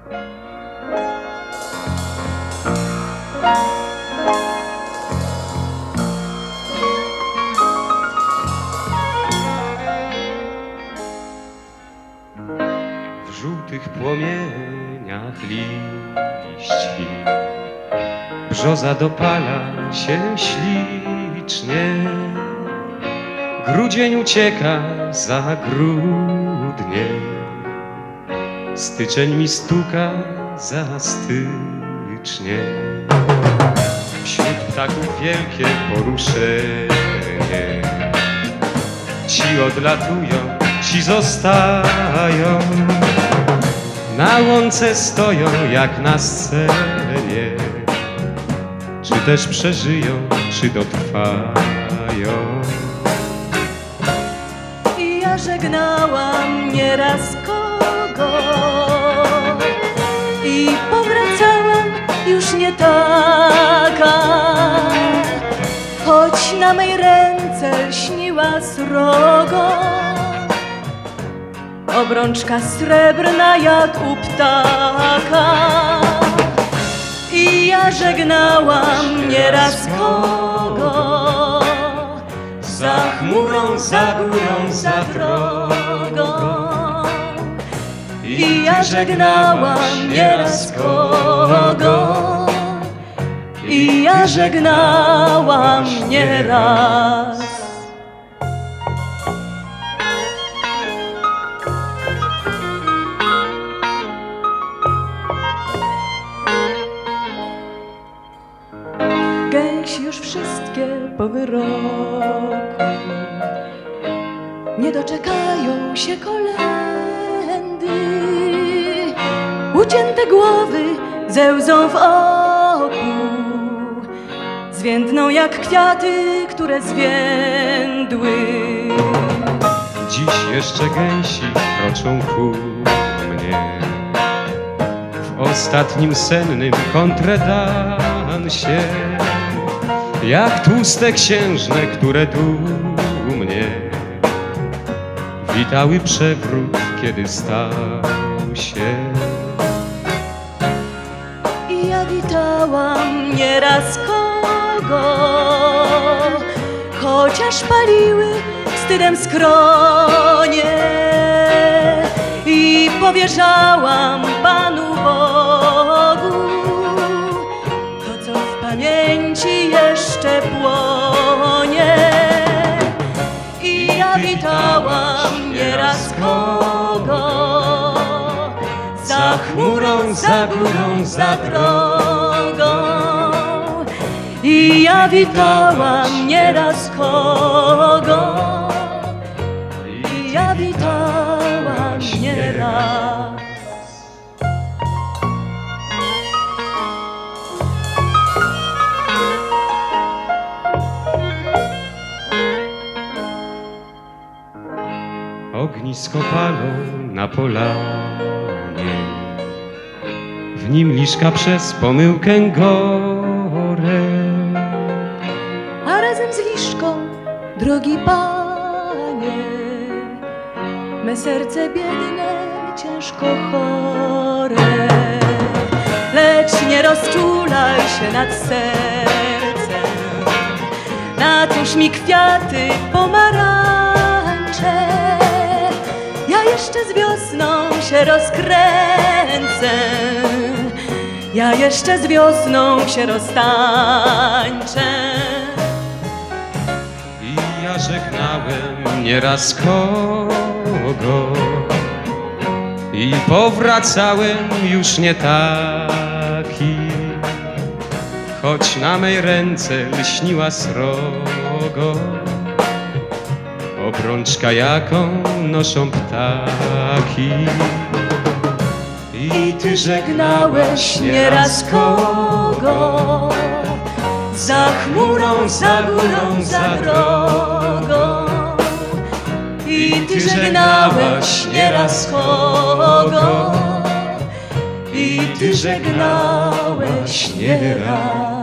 W żółtych płomieniach liści brzoza dopala się ślicznie. Grudzień ucieka za grudnie, styczeń mi stuka za stycznie. Wśród ptaków wielkie poruszenie, ci odlatują, ci zostają, na łące stoją jak na scenie. Czy też przeżyją, czy dotrwają? I ja żegnałam nieraz kogo i powracałam już nie taka, choć na mej ręce lśniła srogo, obrączka srebrna jak u ptaka. I ja żegnałam nieraz kogo, Za chmurą, za górą, za drogą. i ja żegnałam nieraz kogo, i ja żegnałam nieraz. Gęsi już wszystkie po wyroku nie doczekają się kolędy. Ucięte głowy ze łzą w oku zwiędną jak kwiaty, które zwiędły. Dziś jeszcze gęsi kroczą ku mnie w ostatnim sennym kontredansie, jak tłuste księżne, które dumnie witały przewrót, kiedy stał się. I ja witałam nieraz kogo, chociaż paliły wstydem skronie, i powierzałam Panu Bogu to, co w pamięci jeszcze płonie. I ja witałam nieraz kogo, za chmurą, za górą, za drogą. I ja witałam nieraz kogo, i ja witałam nieraz. Ognisko palą na polanie, w nim liszka przez pomyłkę gore. A razem z liszką, drogi Panie, me serce biedne, ciężko chore. Lecz nie rozczulaj się nad sercem, natuż mi kwiaty pomarańcze. Ja jeszcze z wiosną się rozkręcę, ja jeszcze z wiosną się roztańczę. I ja żegnałem nieraz kogo i powracałem już nie taki, choć na mej ręce lśniła srogo, obrączka jaką noszą ptaki. I ty żegnałeś nieraz kogo, za chmurą, za górą, za drogą. I ty żegnałeś nieraz kogo, i ty żegnałeś nieraz.